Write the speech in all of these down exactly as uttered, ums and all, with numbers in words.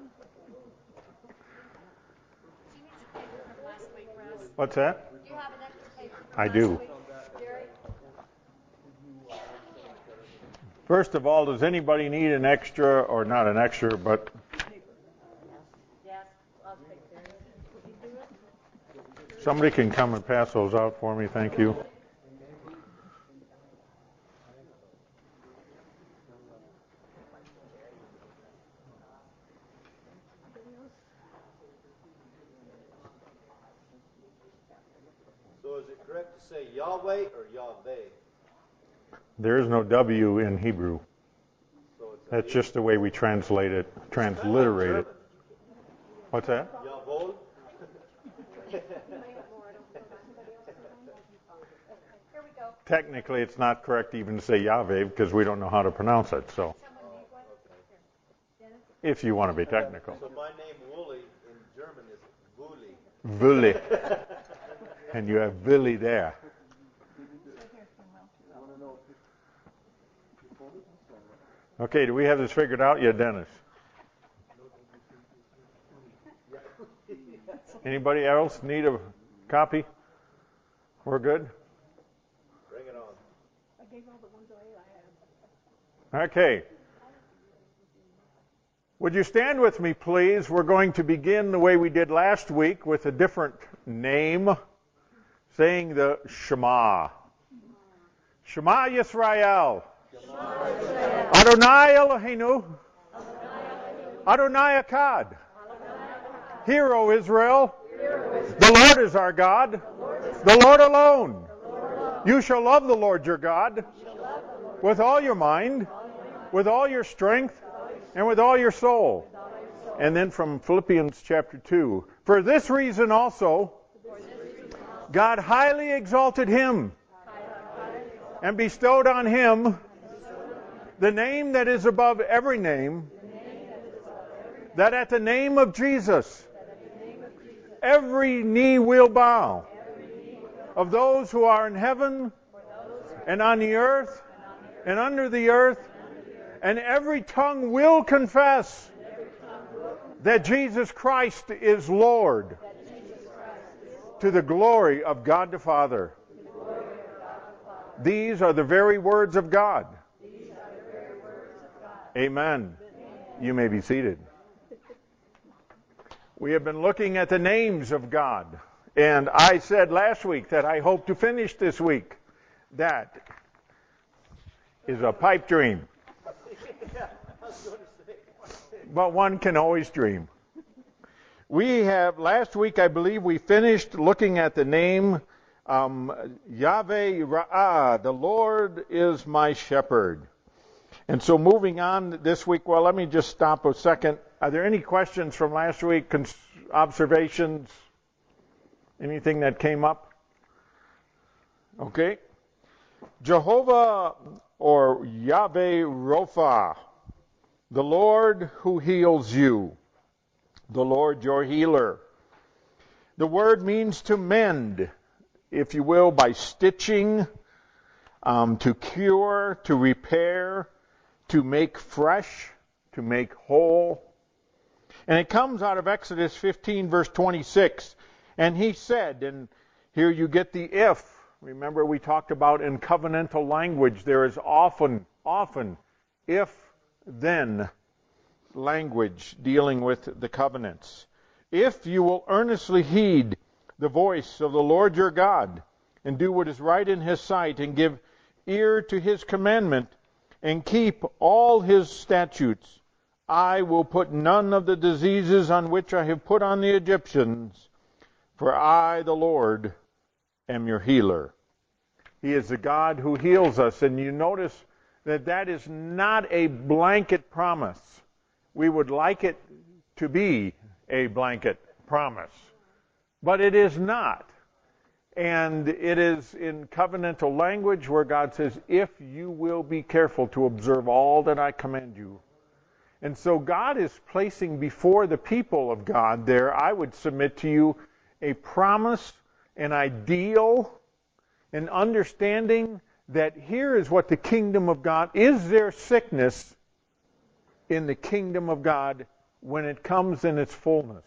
What's that? Do you have an extra paper from I last do. week, Jerry? First of all, does anybody need an extra, or not an extra, but Yes, I'll take care of it. Did you do it? somebody can come and pass those out for me, thank you. So is it correct to say Yahweh or Yahweh? There is no W in Hebrew. So it's That's just the way we translate it, transliterate it. What's that? Yahweh? Here we go. Technically, it's not correct even to say Yahweh because we don't know how to pronounce it. So, if you want to be technical, So my name Wooly in German is Wooly. Willi, and you have Willi there. Okay, do we have this figured out yet, Dennis? Anybody else need a copy? We're good? Bring it on. I gave all the ones I had. Okay. Would you stand with me, please? We're going to begin the way we did last week with a different name, saying the Shema. Shema Yisrael. Adonai Eloheinu. Adonai Echad. Hear, O Israel. The Lord is our God. The Lord alone. You shall love the Lord your God with all your mind, with all your strength, and with all your soul. And then from Philippians chapter two. For this reason also, God highly exalted him and bestowed on him the name that is above every name, that at the name of Jesus, every knee will bow, of those who are in heaven and on the earth and under the earth, and every tongue will confess that Jesus Christ is Lord, to the glory of God the Father. These are the very words of God. Amen. You may be seated. We have been looking at the names of God, and I said last week that I hope to finish this week. That is a pipe dream. But one can always dream. We have, last week I believe we finished looking at the name um, Yahweh Ra'ah, the Lord is my shepherd. And so moving on this week, well, let me just stop a second. Are there any questions from last week, cons- observations, anything that came up? Okay. Jehovah or Yahweh Rapha, the Lord who heals you, the Lord your healer. The word means to mend, if you will, by stitching, um, to cure, to repair, to make fresh, to make whole. And it comes out of Exodus fifteen, verse twenty-six. And he said, and here you get the if. Remember we talked about in covenantal language, there is often, often, if, then language dealing with the covenants. If you will earnestly heed the voice of the Lord your God, and do what is right in his sight, and give ear to his commandment, and keep all his statutes, I will put none of the diseases on which I have put on the Egyptians, for I, the Lord, am your healer. He is the God who heals us, and you notice that that is not a blanket promise. We would like it to be a blanket promise, but it is not. And it is in covenantal language where God says, if you will be careful to observe all that I command you. And so God is placing before the people of God there, I would submit to you, a promise, an ideal, an understanding that here is what the kingdom of God, is there sickness in the kingdom of God? when it comes in its fullness?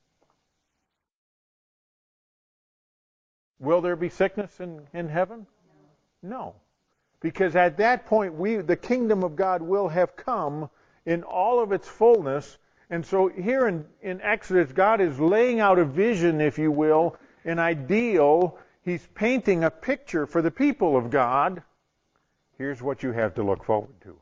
Will there be sickness in, in heaven? No. Because at that point, we the kingdom of God will have come in all of its fullness. And so here in, in Exodus, God is laying out a vision, if you will, an ideal. He's painting a picture for the people of God. Here's what you have to look forward to.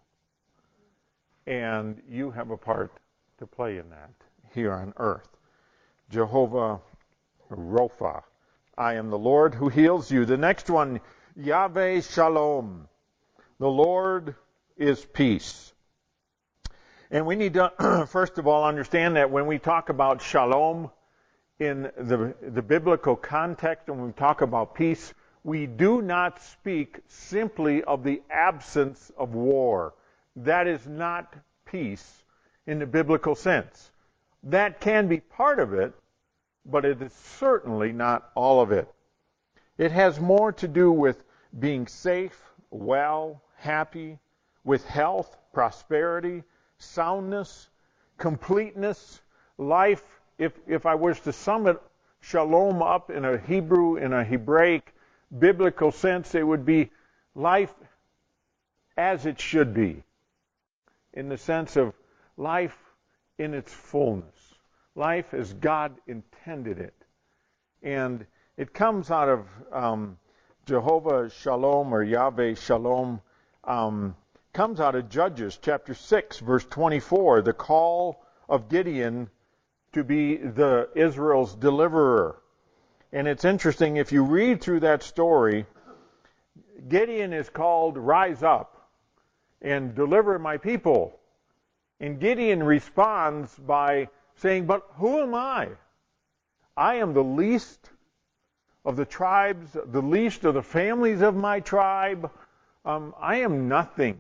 And you have a part to play in that here on earth. Jehovah Rapha. I am the Lord who heals you. The next one, Yahweh Shalom. The Lord is peace. And we need to, first of all, understand that when we talk about shalom in the, the biblical context, and when we talk about peace, we do not speak simply of the absence of war. That is not peace in the biblical sense. That can be part of it, but it is certainly not all of it. It has more to do with being safe, well, happy, with health, prosperity, soundness, completeness, life. If if I was to sum it, shalom up in a Hebrew, in a Hebraic, biblical sense, it would be life as it should be, in the sense of life in its fullness. Life as God intended it. And it comes out of um, Jehovah Shalom or Yahweh Shalom, um, comes out of Judges chapter six, verse twenty-four, the call of Gideon to be the Israel's deliverer. And it's interesting, if you read through that story, Gideon is called, rise up and deliver my people. And Gideon responds by saying, but who am I? I am the least of the tribes, the least of the families of my tribe. Um, I am nothing.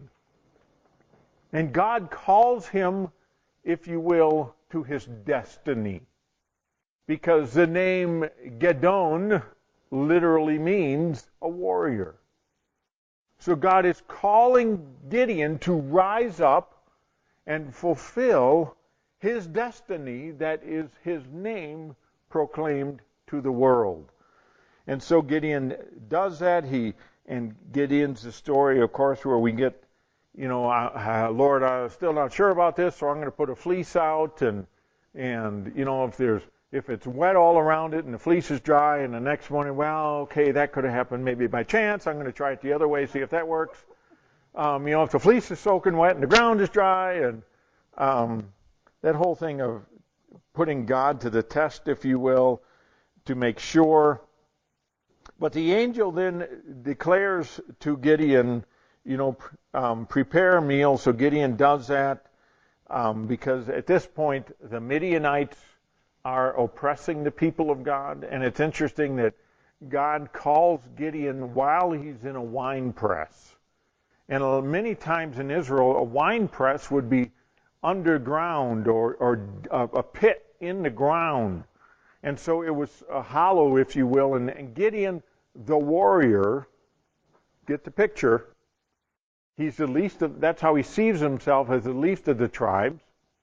And God calls him, if you will, to his destiny. Because the name Gedon literally means a warrior. So God is calling Gideon to rise up and fulfill his destiny, that is his name proclaimed to the world. And so Gideon does that. He and Gideon's the story, of course, where we get, you know, uh, Lord, I'm still not sure about this, so I'm going to put a fleece out, and and you know, if there's if it's wet all around it and the fleece is dry, and the next morning, well, okay, that could have happened maybe by chance. I'm going to try it the other way, see if that works. Um, you know, if the fleece is soaking wet and the ground is dry, and um, that whole thing of putting God to the test, if you will, to make sure. But the angel then declares to Gideon, you know, um, prepare a meal. So Gideon does that um, because at this point the Midianites are oppressing the people of God. And it's interesting that God calls Gideon while he's in a wine press. And many times in Israel, a wine press would be underground or, or a pit in the ground. And so it was a hollow, if you will. And, and Gideon, the warrior, get the picture. He's the least of, that's how he sees himself, as the least of the tribes.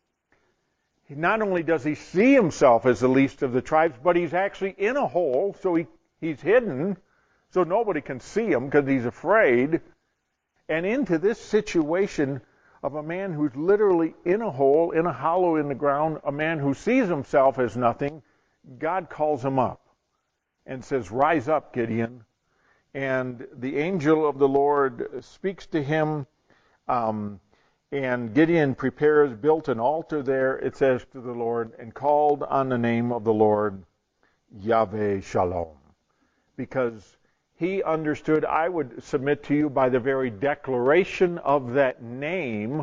He, not only does he see himself as the least of the tribes, but he's actually in a hole, so he, he's hidden, so nobody can see him because he's afraid. And into this situation of a man who's literally in a hole, in a hollow in the ground, a man who sees himself as nothing, God calls him up and says, rise up, Gideon. And the angel of the Lord speaks to him, um, and Gideon prepares, built an altar there, it says, to the Lord, and called on the name of the Lord, Yahweh Shalom. Because he understood, I would submit to you, by the very declaration of that name,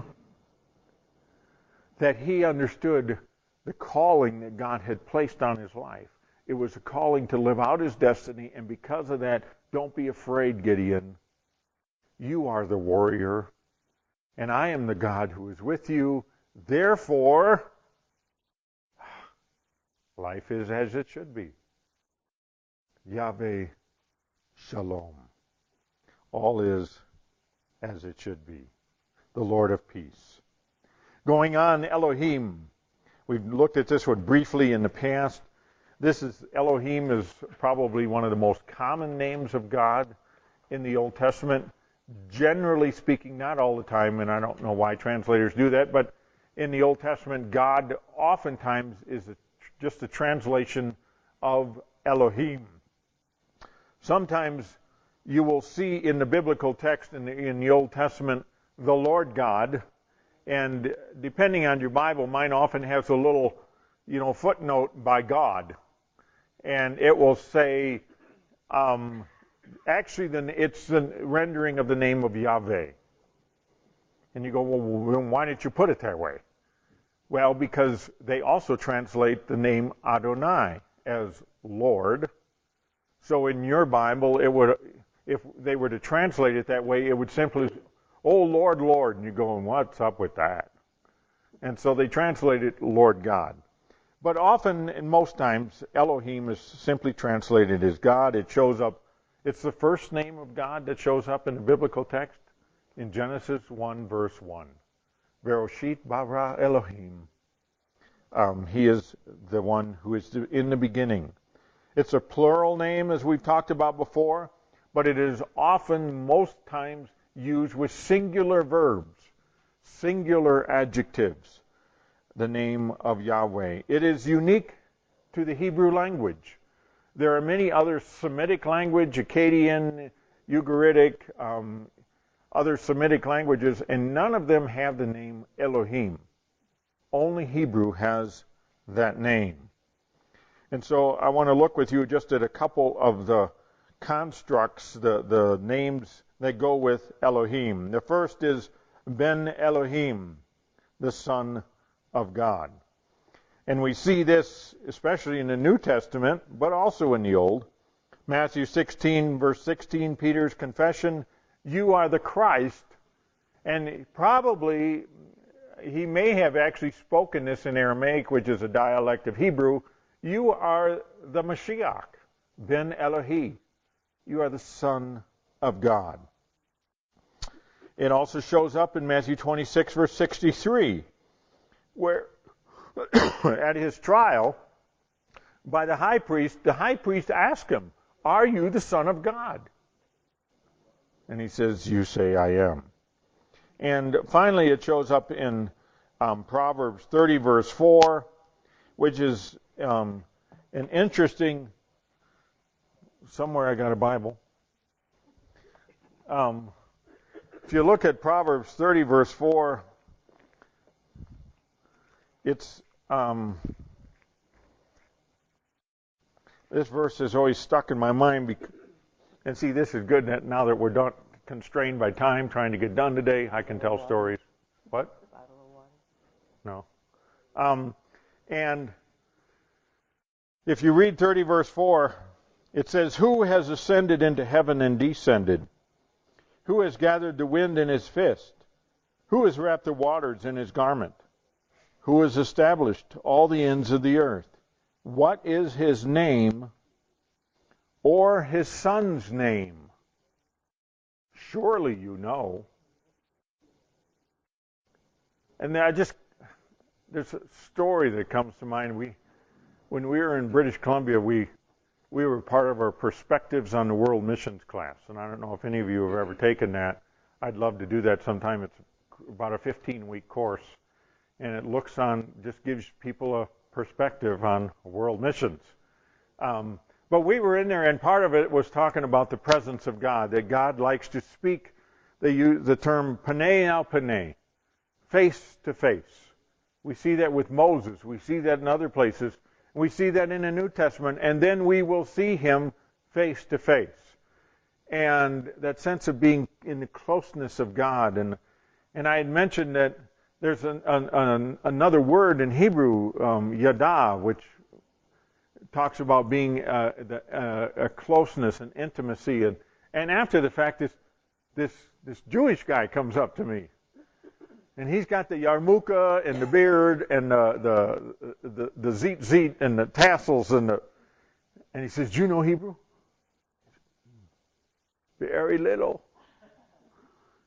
that he understood the calling that God had placed on his life. It was a calling to live out his destiny, and because of that, don't be afraid, Gideon. You are the warrior, and I am the God who is with you. Therefore, life is as it should be. Yahweh Shalom. All is as it should be. The Lord of peace. Going on, Elohim. We've looked at this one briefly in the past. This is Elohim is probably one of the most common names of God in the Old Testament. Generally speaking, not all the time, and I don't know why translators do that, but in the Old Testament, God oftentimes is a, just a translation of Elohim. Sometimes you will see in the biblical text in the, in the Old Testament the Lord God, and depending on your Bible, mine often has a little, you know, footnote by God, and it will say, um, actually, then it's the rendering of the name of Yahweh. And you go, well, why didn't you put it that way? Well, because they also translate the name Adonai as Lord. So in your Bible, it would, if they were to translate it that way, it would simply, oh, Lord, Lord. And you're going, what's up with that? And so they translate it Lord God. But often, and most times, Elohim is simply translated as God. It shows up, it's the first name of God that shows up in the biblical text in Genesis one, verse one. Beroshit bara Elohim. Um, he is the one who is in the beginning. It's a plural name, as we've talked about before, but it is often, most times, used with singular verbs, singular adjectives, the name of Yahweh. It is unique to the Hebrew language. There are many other Semitic language, Akkadian, Ugaritic, um, other Semitic languages, and none of them have the name Elohim. Only Hebrew has that name. And so I want to look with you just at a couple of the constructs, the, the names that go with Elohim. The first is Ben Elohim, the Son of God. And we see this especially in the New Testament, but also in the Old. Matthew sixteen, verse sixteen, Peter's confession, you are the Christ. And probably he may have actually spoken this in Aramaic, which is a dialect of Hebrew. You are the Mashiach, Ben Elohi. You are the Son of God. It also shows up in Matthew twenty-six, verse sixty-three, where at his trial by the high priest, the high priest asked him, are you the Son of God? And he says, you say I am. And finally, it shows up in um, Proverbs thirty, verse four, which is um, an interesting, somewhere I got a Bible. Um, if you look at Proverbs thirty, verse four, it's, um, this verse is always stuck in my mind. Because, and see, this is good that now that we're done, constrained by time, trying to get done today, I can tell stories. What? No. Um, and if you read thirty, verse four, it says, who has ascended into heaven and descended? Who has gathered the wind in his fist? Who has wrapped the waters in his garment? Who has established all the ends of the earth? What is his name or his son's name? Surely you know. And I just, there's a story that comes to mind. We, when we were in British Columbia, we we were part of our Perspectives on the World Missions class. And I don't know if any of you have ever taken that. I'd love to do that sometime. It's about a fifteen-week course. And it looks on, just gives people a perspective on world missions. Um, but we were in there, and part of it was talking about the presence of God, that God likes to speak. They use the term panei al panei, face to face. We see that with Moses. We see that in other places. We see that in the New Testament. And then we will see him face to face. And that sense of being in the closeness of God. And and I had mentioned that there's an, an, an, another word in Hebrew, um, yada, which talks about being uh, the, uh, a closeness and intimacy. And, and after the fact, this, this, this Jewish guy comes up to me. And he's got the yarmulke and the beard and the the the, the zit zit and the tassels and the and he says, "Do you know Hebrew?" Very little.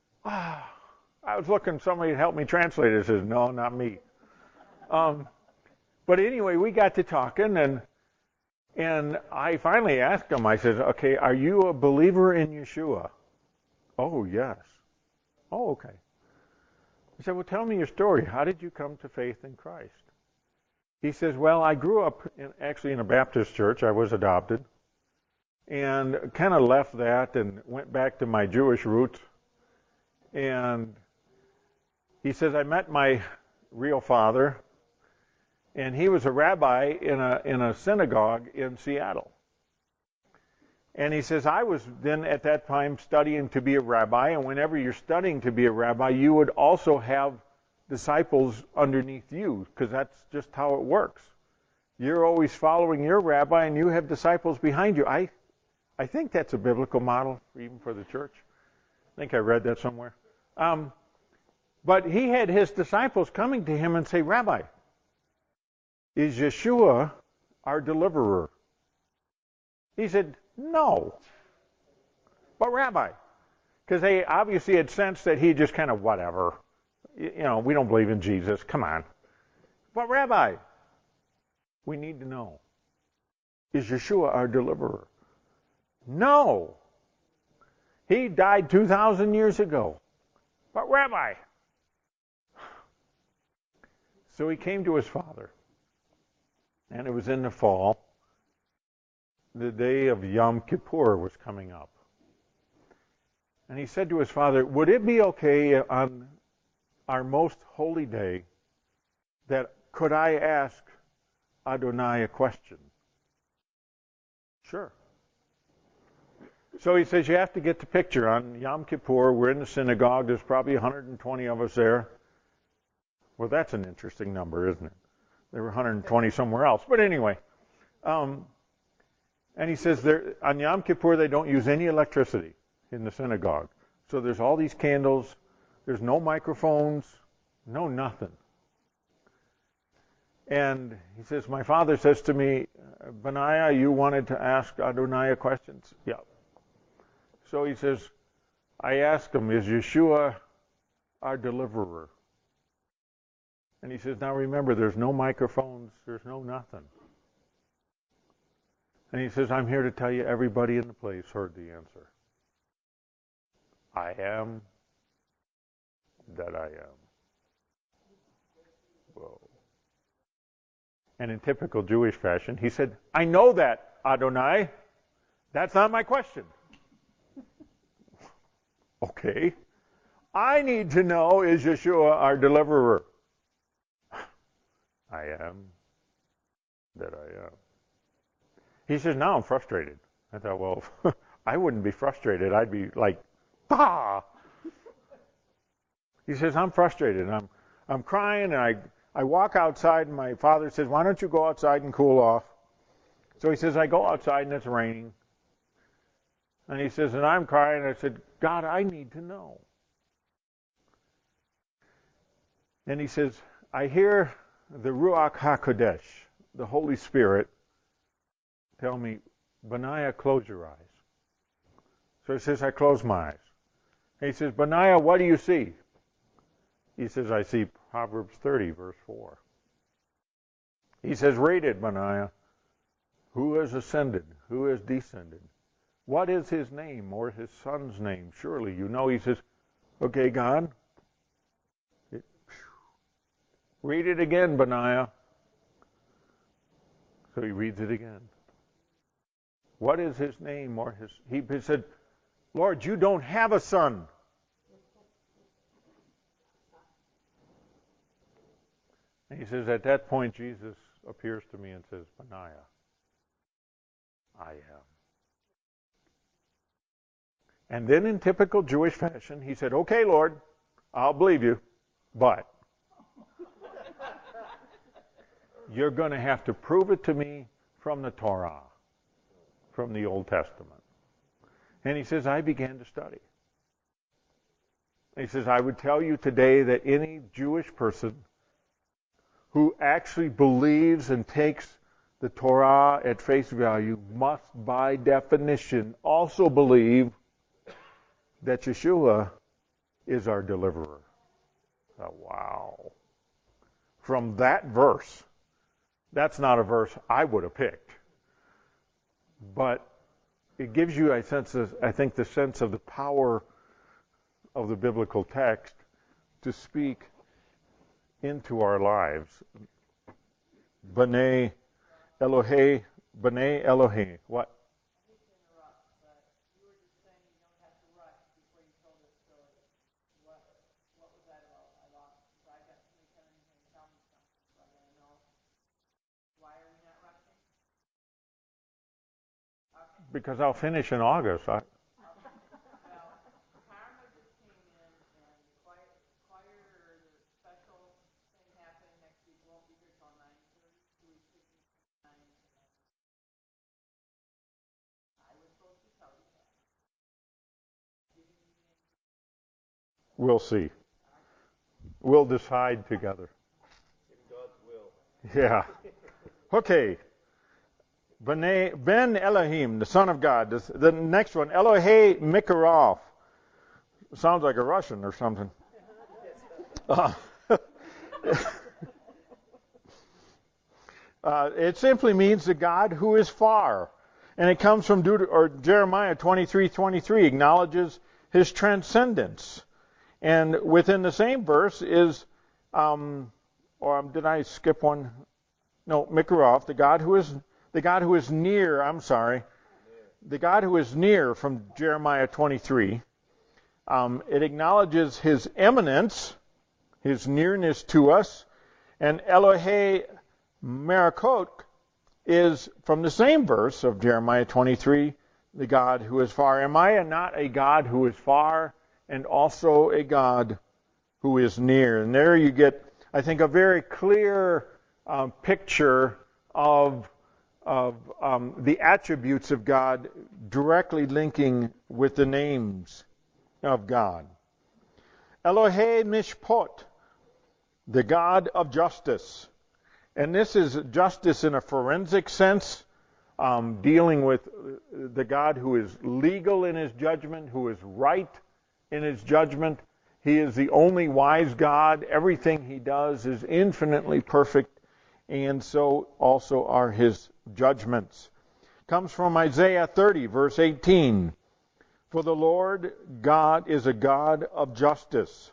Ah, I was looking. Somebody to help me translate it. He says, "No, not me." Um, But anyway, we got to talking, and and I finally asked him, I said, okay, are you a believer in Yeshua? Oh, yes. Oh, okay. I said, well, tell me your story. How did you come to faith in Christ? He says, well, I grew up in, actually in a Baptist church. I was adopted. And kind of left that and went back to my Jewish roots. And he says, I met my real father, and he was a rabbi in a in a synagogue in Seattle. And he says, I was then at that time studying to be a rabbi, and whenever you're studying to be a rabbi, you would also have disciples underneath you, because that's just how it works. You're always following your rabbi, and you have disciples behind you. I I think that's a biblical model, even for the church. I think I read that somewhere. Um, but he had his disciples coming to him and say, Rabbi, is Yeshua our deliverer? He said, no. But Rabbi, because they obviously had sensed that he just kind of whatever. You know, we don't believe in Jesus. Come on. But Rabbi, we need to know, is Yeshua our deliverer? No. He died two thousand years ago. But Rabbi. So he came to his father. And it was in the fall. The day of Yom Kippur was coming up. And he said to his father, would it be okay on our most holy day that could I ask Adonai a question? Sure. So he says, you have to get the picture. On Yom Kippur, we're in the synagogue. There's probably one hundred twenty of us there. Well, that's an interesting number, isn't it? There were one hundred twenty somewhere else. But anyway, um, and he says, there, on Yom Kippur, they don't use any electricity in the synagogue. So there's all these candles. There's no microphones, no nothing. And he says, my father says to me, Benaiah, you wanted to ask Adonai questions? Yeah. So he says, I asked him, is Yeshua our deliverer? And he says, now remember, there's no microphones, there's no nothing. And he says, I'm here to tell you everybody in the place heard the answer. I am that I am. Whoa. And in typical Jewish fashion, he said, I know that, Adonai. That's not my question. Okay. I need to know, is Yeshua our deliverer? I am that I am. He says, now I'm frustrated. I thought, well, I wouldn't be frustrated. I'd be like, bah! He says, I'm frustrated. I'm I'm crying, and I, I walk outside, and my father says, why don't you go outside and cool off? So he says, I go outside, and it's raining. And he says, and I'm crying. I said, God, I need to know. And he says, I hear the Ruach HaKodesh, the Holy Spirit, tell me, Benaiah, close your eyes. So he says, I close my eyes. And he says, Benaiah, what do you see? He says, I see Proverbs thirty, verse four. He says, read it, Benaiah. Who has ascended? Who has descended? What is his name or his son's name? Surely you know. He says, okay, God. It, read it again, Benaiah. So he reads it again. What is his name or his... He said, Lord, you don't have a son. And he says, at that point, Jesus appears to me and says, Benaiah, I am. And then in typical Jewish fashion, he said, okay, Lord, I'll believe you, but you're going to have to prove it to me from the Torah, from the Old Testament. And he says, I began to study. He says, I would tell you today that any Jewish person who actually believes and takes the Torah at face value must, by definition, also believe that Yeshua is our deliverer. Oh, wow. From that verse, That's not a verse I would have picked. But it gives you, I sense, I think, the sense of the power of the biblical text to speak into our lives. B'nai Elohei, B'nai Elohei. What? Because I'll finish in August. I, we'll see. We'll decide together. In God's will. Yeah. Okay. Ben, ben Elohim, the Son of God. This, the next one, Elohei Mikaroth. Sounds like a Russian or something. Uh, uh, it simply means the God who is far. And it comes from Deut- or Jeremiah twenty-three twenty-three, acknowledges his transcendence. And within the same verse is, um, or did I skip one? No, Mikaroth, the God who is the God who is near. I'm sorry, the God who is near from Jeremiah twenty-three. Um, it acknowledges his eminence, his nearness to us, and Elohei Merakot is from the same verse of Jeremiah twenty-three, the God who is far. Am I not a God who is far and also a God who is near? And there you get, I think, a very clear um, picture of of um, the attributes of God directly linking with the names of God. Elohei Mishpot, the God of justice. And this is justice in a forensic sense, um, dealing with the God who is legal in his judgment, who is right in his judgment. He is the only wise God. Everything he does is infinitely perfect, and so also are his judgments. Comes from Isaiah thirty, verse eighteen. For the Lord God is a God of justice.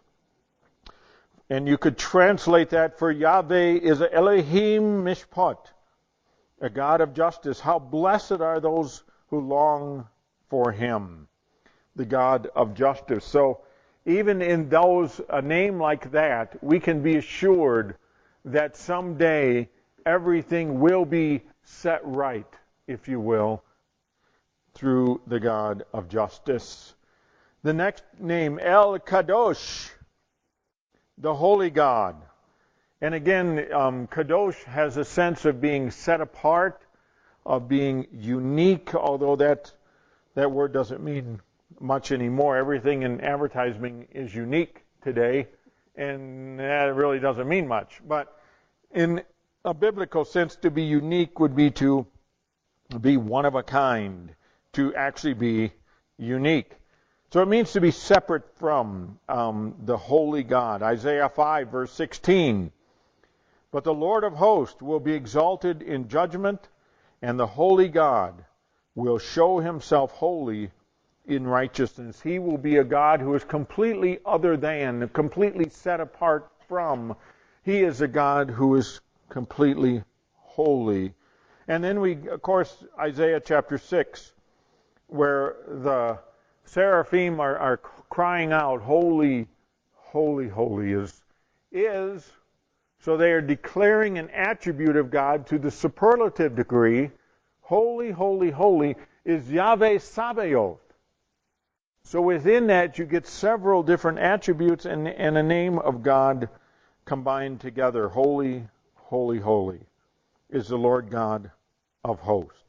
And you could translate that for Yahweh is a Elohim Mishpat, a God of justice. How blessed are those who long for him, the God of justice. So even in those, a name like that, we can be assured that someday everything will be set right, if you will, through the God of justice. The next name, El Kadosh, the Holy God. And again, um, Kadosh has a sense of being set apart, of being unique, although that that word doesn't mean much anymore. Everything in advertising is unique today, and that really doesn't mean much. But in a biblical sense, to be unique would be to be one of a kind, to actually be unique. So it means to be separate from um, the holy God. Isaiah five, verse sixteen. But the Lord of hosts will be exalted in judgment, and the holy God will show himself holy in righteousness. He will be a God who is completely other than, completely set apart from. He is a God who is completely holy. And then we, of course, Isaiah chapter six, where the seraphim are, are crying out, holy, holy, holy is, is, so they are declaring an attribute of God to the superlative degree. Holy, holy, holy is Yahweh Sabaoth. So within that you get several different attributes and, and a name of God combined together. Holy, holy, holy is the Lord God of hosts.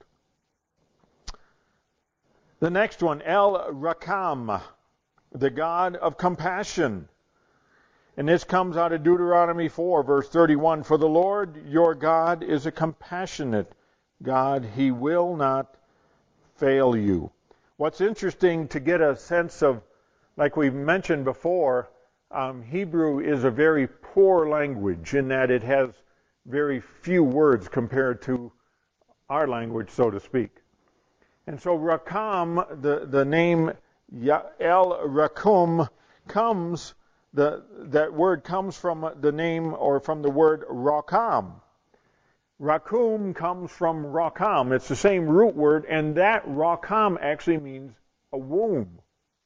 The next one, El Rakam, the God of compassion. And this comes out of Deuteronomy four, verse thirty-one. For the Lord your God is a compassionate God. He will not fail you. What's interesting to get a sense of, like we mentioned before, um, Hebrew is a very poor language in that it has very few words compared to our language, so to speak. And so Rakam, the, the name El Rakum, comes, the, that word comes from the name or from the word Rakam. Rakum comes from Rakam. It's the same root word, and that Rakam actually means a womb.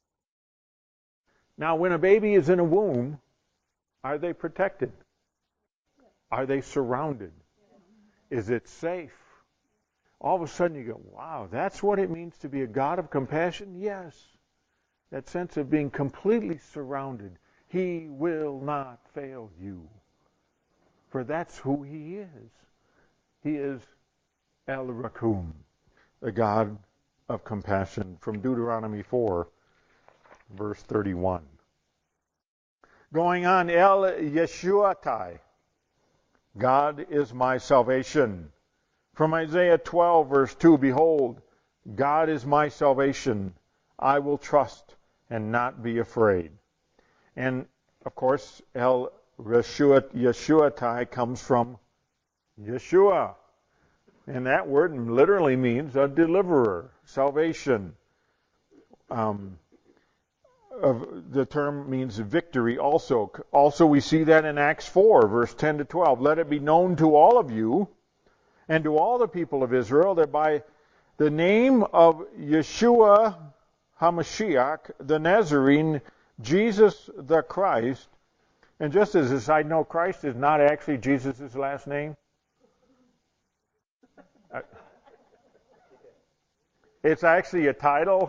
Now, when a baby is in a womb, are they protected? Are they surrounded? Is it safe? All of a sudden you go, wow, that's what it means to be a God of compassion? Yes. That sense of being completely surrounded. He will not fail you. For that's who He is. He is El Rakum, the God of compassion, from Deuteronomy four, verse thirty-one. Going on, El Yeshuatai, God is my salvation. From Isaiah twelve, verse two, behold, God is my salvation. I will trust and not be afraid. And, of course, El Yeshuatai comes from Yeshua. And that word literally means a deliverer, salvation. Um, of the term means victory also. Also, we see that in Acts four, verse ten to twelve. Let it be known to all of you and to all the people of Israel that by the name of Yeshua HaMashiach, the Nazarene, Jesus the Christ, and just as a side note, Christ is not actually Jesus' last name. It's actually a title.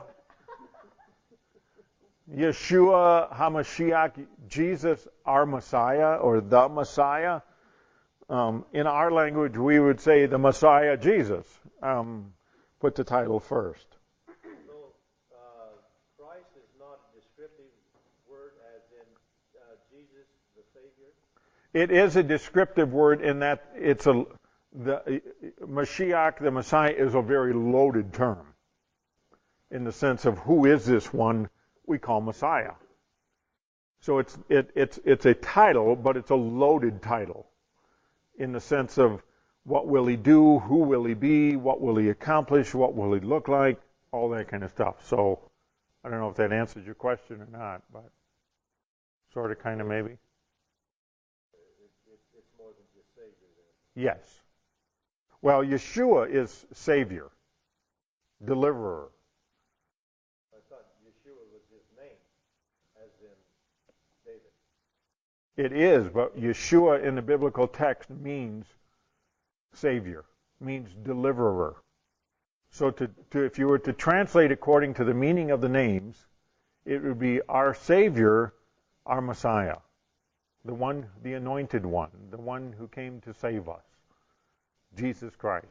Yeshua HaMashiach, Jesus our Messiah, or the Messiah. Um, in our language, we would say the Messiah Jesus. Um, put the title first. So, uh, Christ is not a descriptive word as in uh, Jesus the Savior? It is a descriptive word in that it's a the Mashiach, the Messiah, is a very loaded term in the sense of who is this one we call Messiah. So it's it, it's it's a title, but it's a loaded title in the sense of what will he do, who will he be, what will he accomplish, what will he look like, all that kind of stuff. So I don't know if that answers your question or not, but sort of, kind of, maybe. It, it, it's more than just Savior then. Yes. Well, Yeshua is Savior, Deliverer. I thought Yeshua was his name, as in David. It is, but Yeshua in the biblical text means Savior, means Deliverer. So to, to, if you were to translate according to the meaning of the names, it would be our Savior, our Messiah, the one, the anointed one, the one who came to save us, Jesus Christ.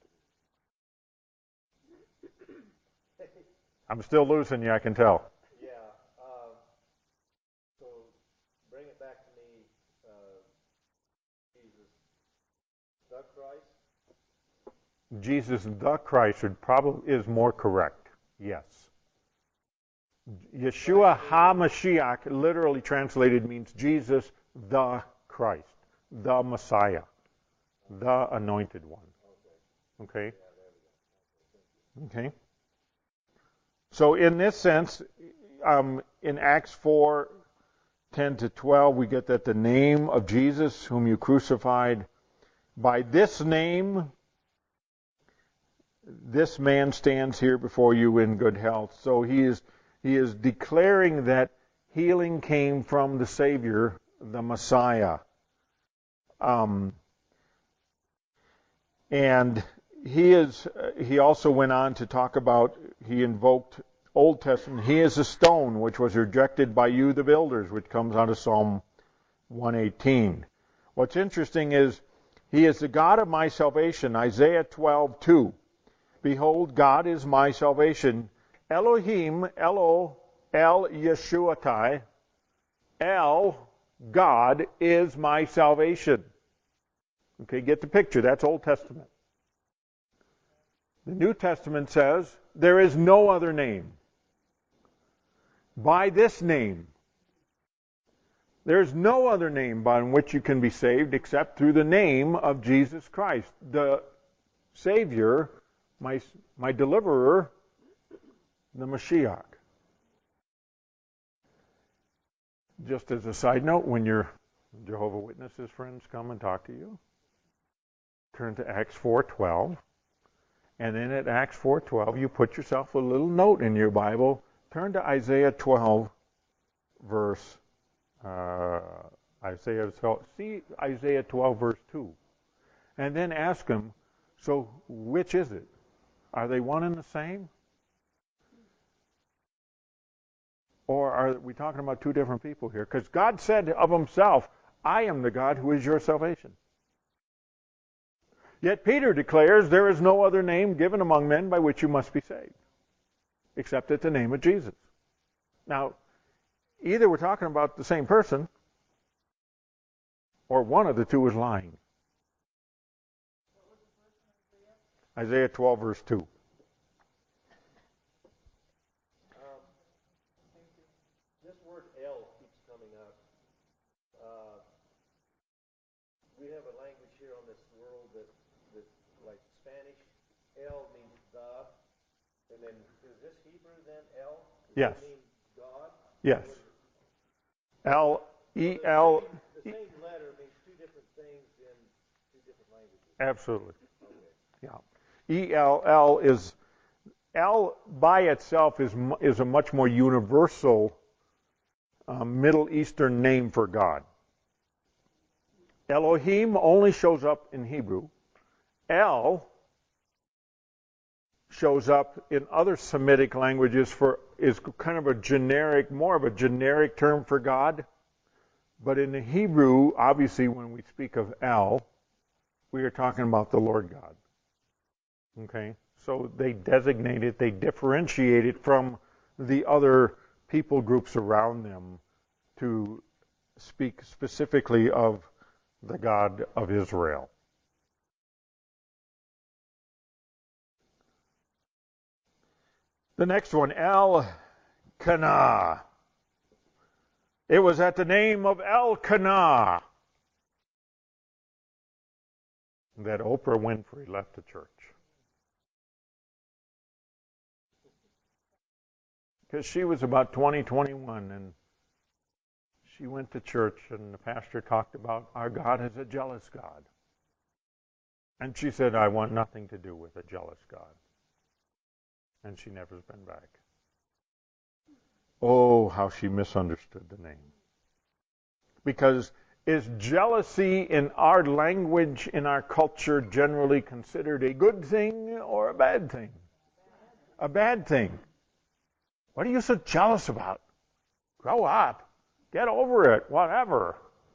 I'm still losing you, I can tell. Yeah. Uh, so bring it back to me, uh, Jesus the Christ. Jesus the Christ would probably is more correct. Yes. Yeshua HaMashiach, literally translated, means Jesus the Christ, the Messiah, the anointed one. Okay? Okay. So in this sense, um, in Acts four, ten to twelve, we get that the name of Jesus, whom you crucified, by this name, this man stands here before you in good health. So he is he is declaring that healing came from the Savior, the Messiah. Um, and he is. He also went on to talk about. He invoked Old Testament. He is a stone which was rejected by you, the builders, which comes out of Psalm one eighteen. What's interesting is he is the God of my salvation. Isaiah twelve two. Behold, God is my salvation. Elohim, Elo, El Yeshuatai, El, God is my salvation. Okay, get the picture. That's Old Testament. The New Testament says, there is no other name. By this name. There's no other name by which you can be saved except through the name of Jesus Christ, the Savior, my, my deliverer, the Mashiach. Just as a side note, when your Jehovah's Witnesses friends come and talk to you, turn to Acts four twelve. And then at Acts four twelve, you put yourself a little note in your Bible. Turn to Isaiah twelve, verse uh, Isaiah. See Isaiah twelve, verse two, and then ask them. So, which is it? Are they one and the same, or are we talking about two different people here? Because God said of Himself, "I am the God who is your salvation." Yet Peter declares there is no other name given among men by which you must be saved, except at the name of Jesus. Now, either we're talking about the same person, or one of the two is lying. Isaiah twelve, verse two. Um, this word El keeps coming up. Uh, we have a language here on this world that, that like Spanish, El means God. And then, is this Hebrew then, El? Does Yes. that mean God? Yes. L E L. The same, the same letter means two different things in two different languages. Absolutely. Okay. Yeah. E L L is L by itself is is a much more universal uh, Middle Eastern name for God. Elohim only shows up in Hebrew. El shows up in other Semitic languages for is kind of a generic, more of a generic term for God. But in the Hebrew, obviously, when we speak of El, we are talking about the Lord God. Okay? So they designate it, they differentiate it from the other people groups around them to speak specifically of the God of Israel. The next one, El-Kanah. It was at the name of El-Kanah that Oprah Winfrey left the church. Because she was about twenty, twenty-one, and she went to church, and the pastor talked about our God is a jealous God. And she said, I want nothing to do with a jealous God. And she never's been back. Oh, how she misunderstood the name. Because is jealousy in our language, in our culture, generally considered a good thing or a bad thing? A bad thing. What are you so jealous about? Grow up. Get over it. Whatever.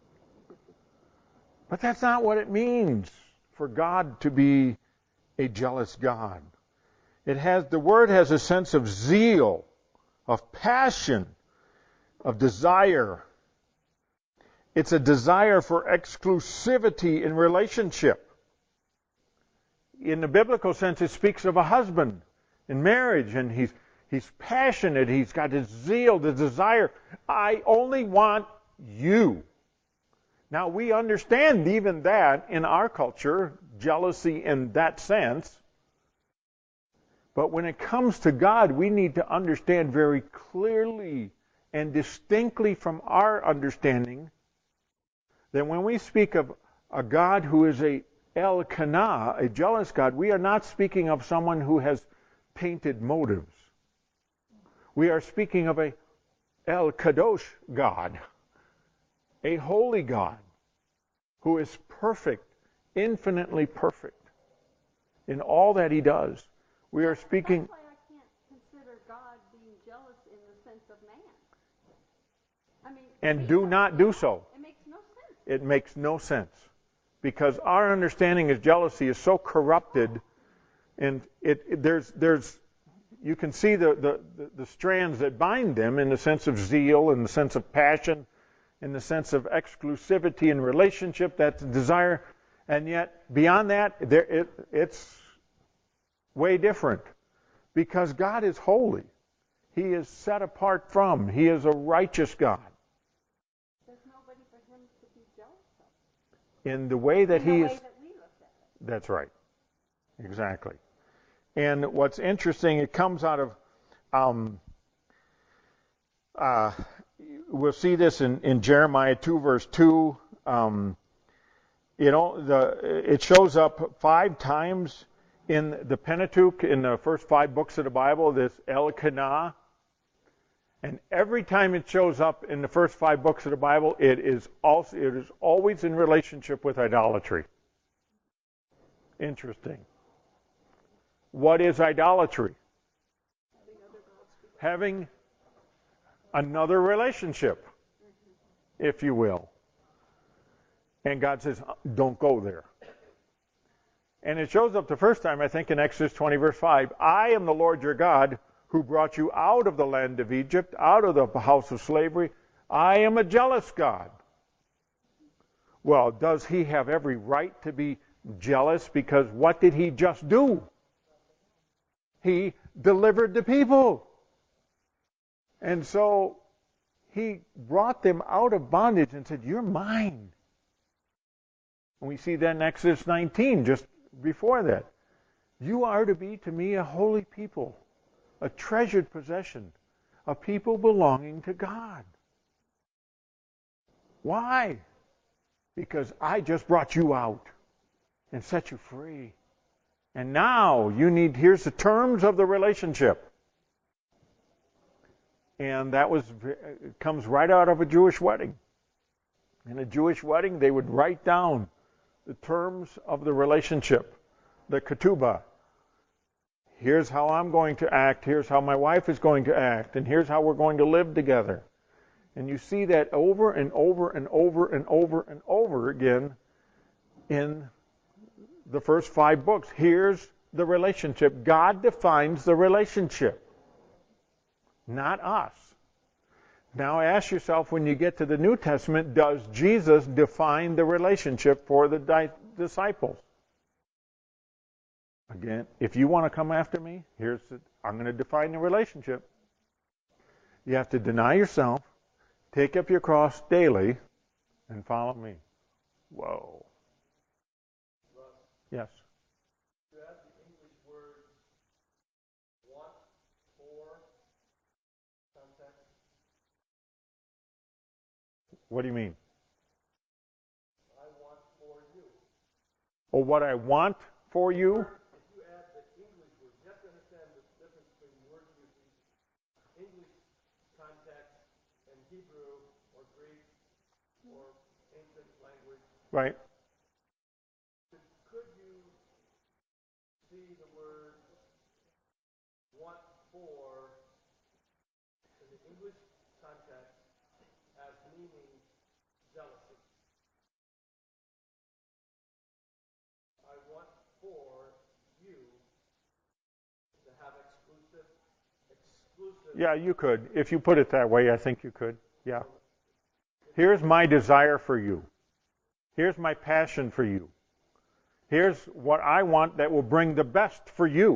But that's not what it means for God to be a jealous God. It has, the word has a sense of zeal, of passion, of desire. It's a desire for exclusivity in relationship. In the biblical sense, it speaks of a husband in marriage, and he's he's passionate. He's got his zeal, the desire. I only want you. Now, we understand even that in our culture, jealousy in that sense. But when it comes to God, we need to understand very clearly and distinctly from our understanding that when we speak of a God who is a El-Kanah, a jealous God, we are not speaking of someone who has tainted motives. We are speaking of a El-Kadosh God, a holy God who is perfect, infinitely perfect in all that He does. We are speaking... That's why I can't consider God being jealous in the sense of man. I mean, And do not do so. It makes no sense. It makes no sense. Because our understanding of jealousy is so corrupted, and it, it there's there's you can see the, the, the, the strands that bind them in the sense of zeal, in the sense of passion, in the sense of exclusivity in relationship, that's desire, and yet beyond that, there it, it's way different. Because God is holy. He is set apart from. He is a righteous God. There's nobody in the way that in the he way is. that we looked at it. That's right. Exactly. And what's interesting, it comes out of, um, uh, we'll see this in, in Jeremiah two, verse two. Um, you know, the, it shows up five times in the Pentateuch, in the first five books of the Bible, this Elkanah. And every time it shows up in the first five books of the Bible, it is also it is always in relationship with idolatry. Interesting. What is idolatry? Having another relationship, if you will. And God says, don't go there. And it shows up the first time, I think, in Exodus twenty, verse five. I am the Lord your God who brought you out of the land of Egypt, out of the house of slavery. I am a jealous God. Well, does he have every right to be jealous? Because what did he just do? He delivered the people. And so he brought them out of bondage and said, you're mine. And we see that in Exodus nineteen, just before that. You are to be to me a holy people, a treasured possession, a people belonging to God. Why? Because I just brought you out and set you free. And now you need, here's the terms of the relationship. And that was it comes right out of a Jewish wedding. In a Jewish wedding, they would write down the terms of the relationship, the ketubah. Here's how I'm going to act. Here's how my wife is going to act. And here's how we're going to live together. And you see that over and over and over and over and over again in the first five books. Here's the relationship. God defines the relationship, not us. Now ask yourself, when you get to the New Testament, does Jesus define the relationship for the di- disciples? Again, if you want to come after me, here's the, I'm going to define the relationship. You have to deny yourself, take up your cross daily, and follow me. Whoa. Yes. You have the English word want for context. What do you mean? I want for you. Oh, what I want for you? If you add the English word, you have to understand the difference between word usage, English context, and Hebrew or Greek or ancient language. Right. Could you see the word want for in the English context as meaning jealousy? I want for you to have exclusive, exclusive. Yeah, you could. If you put it that way, I think you could. Yeah. Here's my desire for you. Here's my passion for you. Here's what I want that will bring the best for you.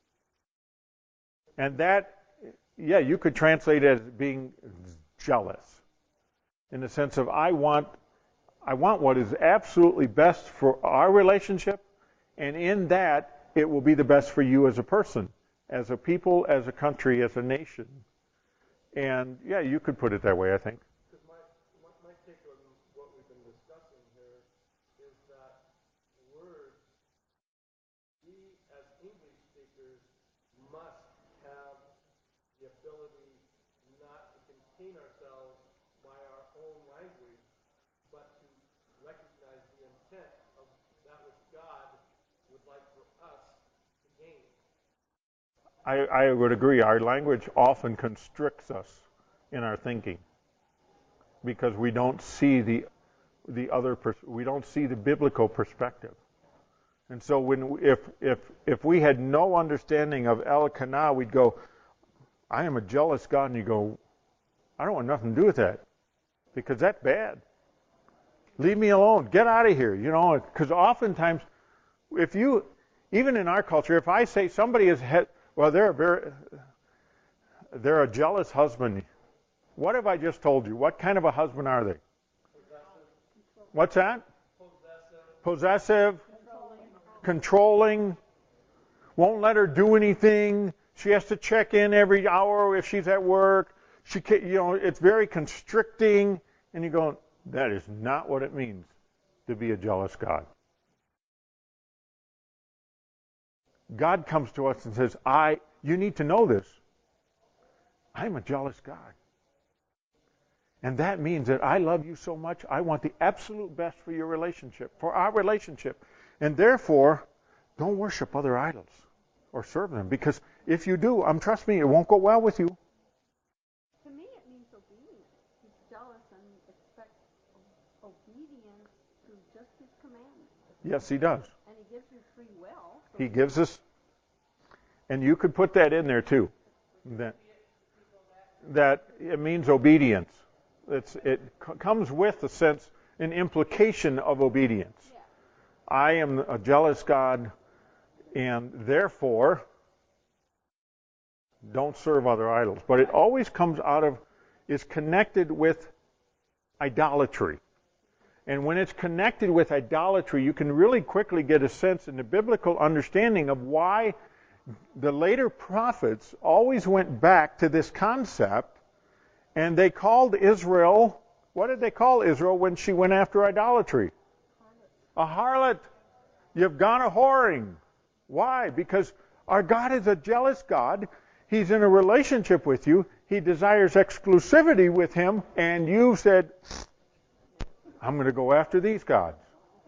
And that, yeah, you could translate it as being jealous. In the sense of I want I want what is absolutely best for our relationship, and in that it will be the best for you as a person, as a people, as a country, as a nation. And yeah, you could put it that way, I think. Because my, my, my take on what we've been discussing here is that words, we as English speakers must have the ability not to contain ourselves by our own language, but to recognize the intent of that which God would like for us to gain. I, I would agree. Our language often constricts us in our thinking because we don't see the the other pers- we don't see the biblical perspective. And so when if if if we had no understanding of Elkanah, we'd go, I am a jealous God, and you go, I don't want nothing to do with that because that's bad. Leave me alone. Get out of here. You know, because oftentimes, if you, even in our culture, if I say somebody is, he- well, they're a very, they're a jealous husband. What have I just told you? What kind of a husband are they? What's that? Possessive. possessive, controlling, won't let her do anything. She has to check in every hour if she's at work. She can, you know, it's very constricting. And you go, that is not what it means to be a jealous God. God comes to us and says, I, you need to know this. I'm a jealous God. And that means that I love you so much, I want the absolute best for your relationship, for our relationship. And therefore, don't worship other idols or serve them. Because if you do, um, trust me, it won't go well with you. To me, it means obedience. He's jealous and expects obedience to just his commandments. Yes, he does. And he gives you free will. So He gives us, and you could put that in there too. That, that it means obedience. It's, it c- comes with a sense, an implication of obedience. yeah. I am a jealous God, and therefore don't serve other idols. But it always comes out of, is connected with idolatry. And when it's connected with idolatry, you can really quickly get a sense in the biblical understanding of why the later prophets always went back to this concept, and they called Israel, what did they call Israel when she went after idolatry? A harlot. You've gone a whoring. Why? Because our God is a jealous God. He's in a relationship with you. He desires exclusivity with him, and you said, I'm going to go after these gods.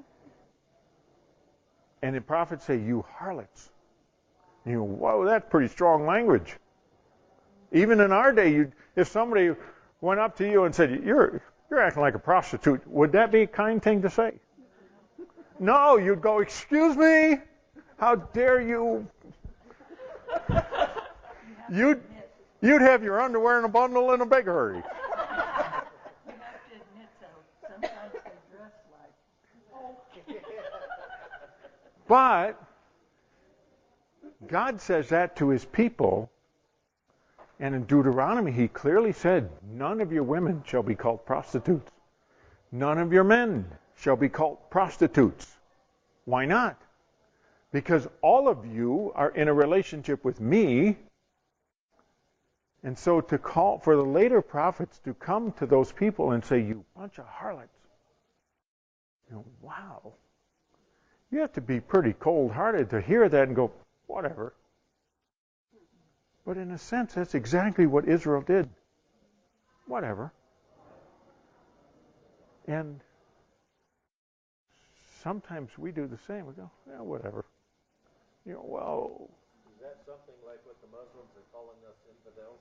And the prophets say, you harlots. And you go, whoa, that's pretty strong language. Even in our day, you, if somebody went up to you and said, you're, you're acting like a prostitute, would that be a kind thing to say? No, you'd go, excuse me? How dare you? You'd, you'd have your underwear in a bundle in a big hurry. You have to admit, though, sometimes they dress like. But God says that to his people, and in Deuteronomy he clearly said, none of your women shall be called prostitutes. None of your men shall be called prostitutes. Why not? Because all of you are in a relationship with me. And so to call for the later prophets to come to those people and say, you bunch of harlots. You know, wow. You have to be pretty cold-hearted to hear that and go, whatever. But in a sense, that's exactly what Israel did. Whatever. And sometimes we do the same. We go, yeah, whatever. You know, whoa. Is that something like what the Muslims are calling us infidels?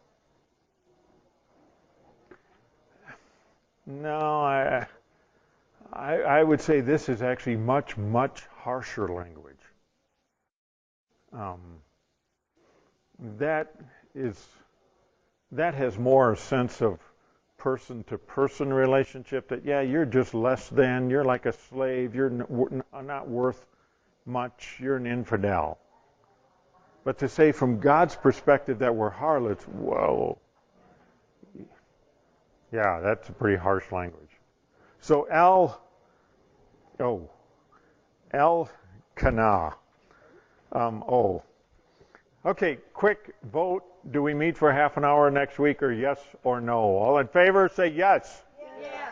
No, I, I, I would say this is actually much, much harsher language. Um, that is, that has more a sense of person-to-person relationship. That yeah, you're just less than. You're like a slave. You're n- not worth much. You're an infidel. But to say from God's perspective that we're harlots, whoa. Yeah, that's a pretty harsh language. So El, oh, El Kana. Um, oh. Okay, quick vote. Do we meet for half an hour next week, or yes or no? All in favor, say yes. Yes.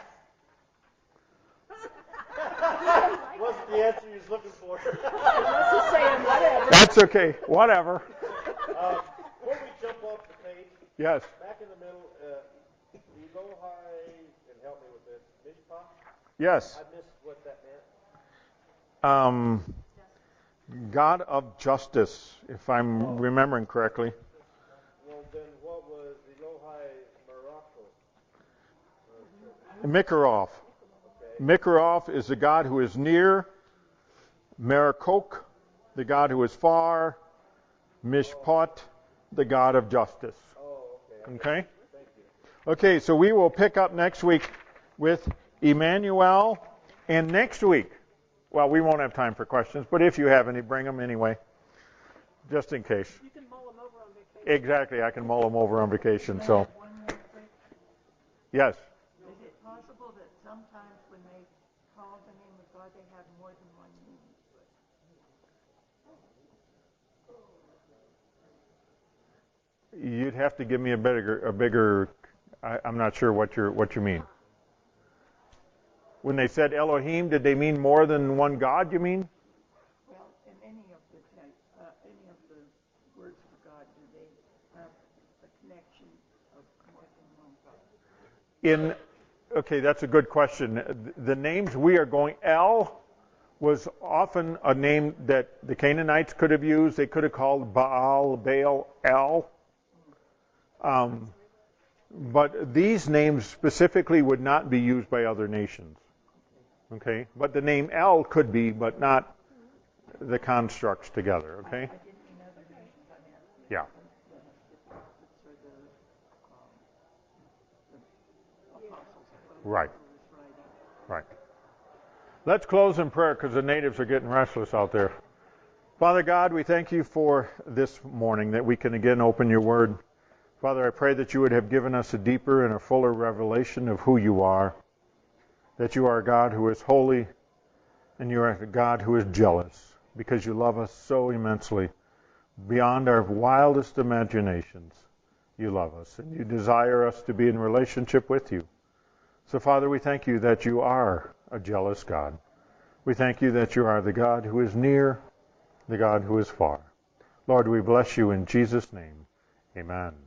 Wasn't the answer you was looking for. Just saying whatever. That's okay. Whatever. Um, before we jump off the page, Yes. back in the middle, uh, Elohai, and help me with this, Mishpah? Yes. I missed what that meant. Um, God of justice, if I'm remembering correctly. Well, then what was Elohai Morocco? Mikaroth. Mikaroth is the God who is near. Merakok, the God who is far. Mishpat, the God of justice. Oh, okay. Okay? Thank you. Okay, so we will pick up next week with Emmanuel. And next week, well, we won't have time for questions, but if you have any, bring them anyway, just in case. You can mull them over on vacation. Exactly, I can mull them over on vacation. So, One more quick. yes. Is it possible that sometimes when they call the name of God why they have more than one meaning. You'd have to give me a bigger, a bigger. I, I'm not sure what you what you mean. When they said Elohim, did they mean more than one God? You mean? Well, in any of the type, uh, any of the words for God, do they have a connection of more than one God? In okay, that's a good question. The names we are going El was often a name that the Canaanites could have used. They could have called Baal, Baal, El. Um, but these names specifically would not be used by other nations. Okay, but the name El could be, but not the constructs together. Okay. I didn't mean other nations. I meant Yeah. the, the prophets or the, um, the apostles. Right. who was writing. Right. Let's close in prayer because the natives are getting restless out there. Father God, we thank you for this morning that we can again open your word. Father, I pray that you would have given us a deeper and a fuller revelation of who you are, that you are a God who is holy and you are a God who is jealous because you love us so immensely. Beyond our wildest imaginations, you love us and you desire us to be in relationship with you. So, Father, we thank you that you are a jealous God. We thank you that you are the God who is near, the God who is far. Lord, we bless you in Jesus' name. Amen.